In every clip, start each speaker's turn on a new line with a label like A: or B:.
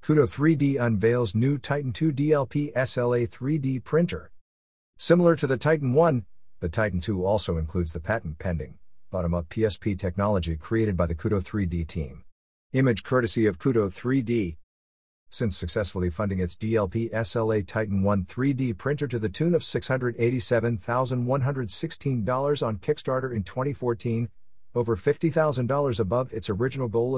A: Kudo 3D unveils new Titan II DLP SLA 3D printer. Similar to the Titan I, the Titan II also includes the patent-pending, bottom-up PSP technology created by the Kudo 3D team. Image courtesy of Kudo 3D. Since successfully funding its DLP SLA Titan I 3D printer to the tune of $687,116 on Kickstarter in 2014, over $50,000 above its original goal of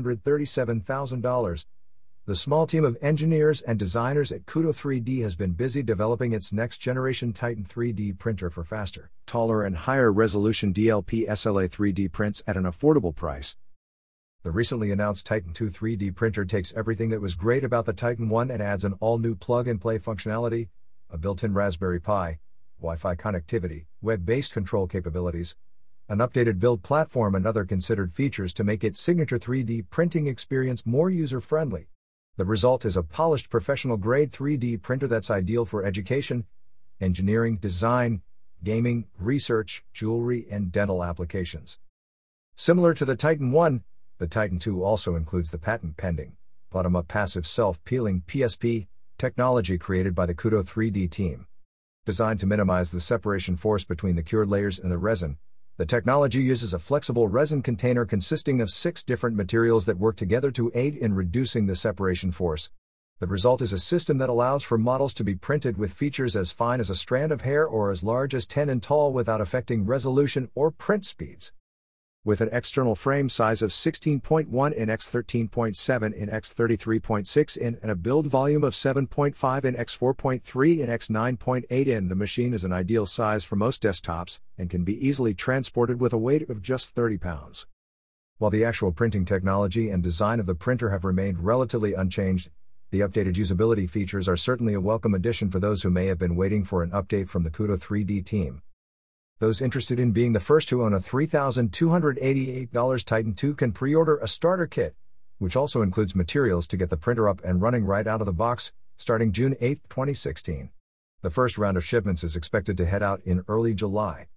A: $637,000, the small team of engineers and designers at Kudo 3D has been busy developing its next-generation Titan 3D printer for faster, taller and higher resolution DLP SLA 3D prints at an affordable price. The recently announced Titan II 3D printer takes everything that was great about the Titan I and adds an all-new plug-and-play functionality, a built-in Raspberry Pi, Wi-Fi connectivity, web-based control capabilities, an updated build platform and other considered features to make its signature 3D printing experience more user-friendly. The result is a polished professional-grade 3D printer that's ideal for education, engineering, design, gaming, research, jewelry, and dental applications. Similar to the Titan I, the Titan II also includes the patent-pending, bottom-up passive self-peeling PSP technology created by the Kudo 3D team. Designed to minimize the separation force between the cured layers and the resin, the technology uses a flexible resin container consisting of 6 different materials that work together to aid in reducing the separation force. The result is a system that allows for models to be printed with features as fine as a strand of hair or as large as 10 in tall without affecting resolution or print speeds. With an external frame size of 16.1 in x 13.7 in x 33.6 in and a build volume of 7.5 in x 4.3 in x 9.8 in, the machine is an ideal size for most desktops and can be easily transported with a weight of just 30 pounds. While the actual printing technology and design of the printer have remained relatively unchanged, the updated usability features are certainly a welcome addition for those who may have been waiting for an update from the Kudo 3D team. Those interested in being the first to own a $3,288 Titan II can pre-order a starter kit, which also includes materials to get the printer up and running right out of the box, starting June 8, 2016. The first round of shipments is expected to head out in early July.